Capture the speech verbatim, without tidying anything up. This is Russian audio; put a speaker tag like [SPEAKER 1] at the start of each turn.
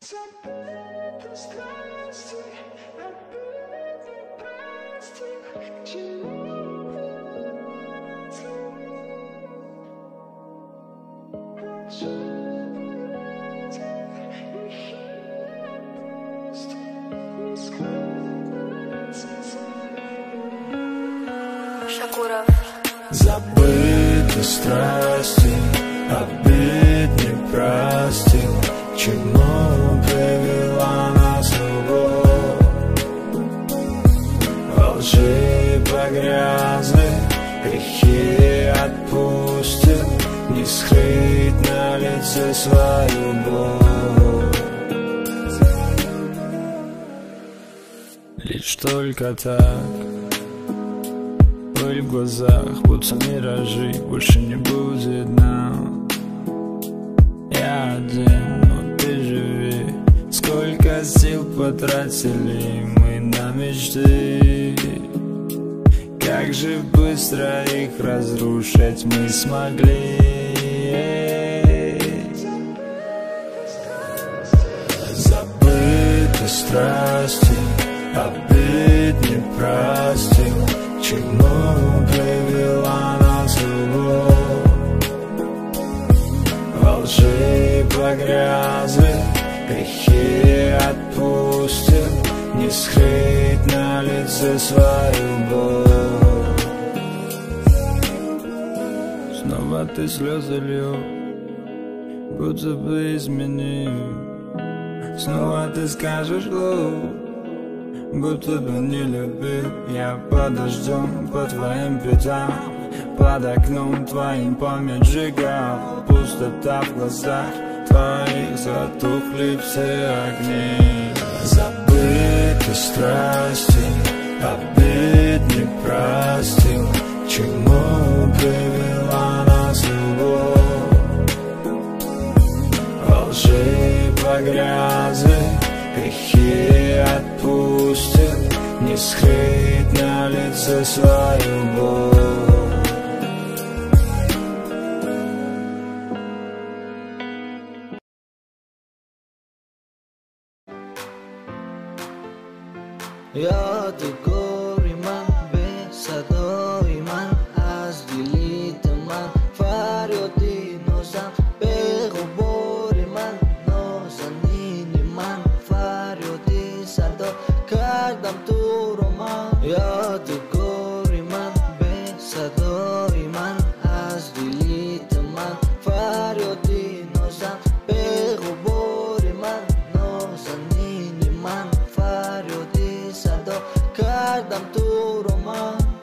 [SPEAKER 1] Забыты страсти, обиды, прости, к чему привязки? Хочу поглядеть, их и отпусти, не скрывается
[SPEAKER 2] Шакуров.
[SPEAKER 3] Забыты страсти, обид не простил. К чему привела нас любовь? Во лжи погрязли, грехи отпустил, не скрыть на лице свою боль. Лишь только так, пыль в глазах, будто миражи, больше не будет нам. Я один, но ты живи. Сколько сил потратили мы на мечты, как же быстро их разрушить мы смогли. Забыты страсти, обид не простил. К чему привела нас любовь? Во лжи погрязли, грехи отпустил, не скрыть на лице свою боль. Снова ты слезы лью, будто бы изменил. Снова ты скажешь глупо, будто бы не любил. Я под дождем, по твоим пятам, под окном твоим память сжигал. Пустота в глазах твоих, затухли все огни. Забыты страсти, обид не простил. К чему привела нас любовь? Во лжи погрязли, грехи отпустил, не скрыть на лице свою боль.
[SPEAKER 4] یاد گوری من به صدای من از دلیت من فریادی نازم به غبار من نازنین من فریادی صدا کردم تو رو من یاد گوری من به صدای من از دلیت من فریادی نازم به غبار من نازنین من فریادی صدا کردم تو رو من